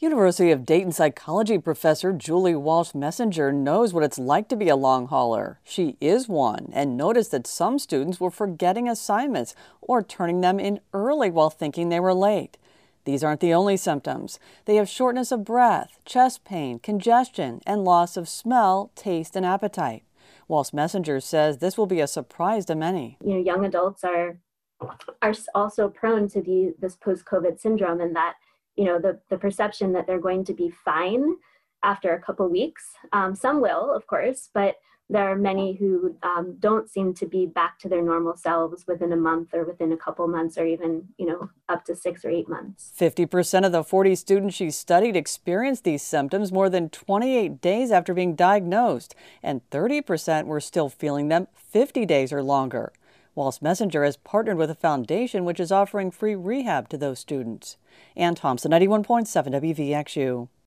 University of Dayton psychology professor Julie Walsh-Messenger knows what it's like to be a long hauler. She is one and noticed that some students were forgetting assignments or turning them in early while thinking they were late. These aren't the only symptoms. They have shortness of breath, chest pain, congestion, and loss of smell, taste, and appetite. Walsh-Messenger says this will be a surprise to many. Young adults are also prone to this post-COVID syndrome, and that the perception that they're going to be fine after a couple weeks. Some will, of course, but there are many who don't seem to be back to their normal selves within a month or within a couple months, or even up to 6 or 8 months. 50% of the 40 students she studied experienced these symptoms more than 28 days after being diagnosed, and 30% were still feeling them 50 days or longer. Walsh-Messenger has partnered with a foundation which is offering free rehab to those students. Ann Thompson, 91.7 WVXU.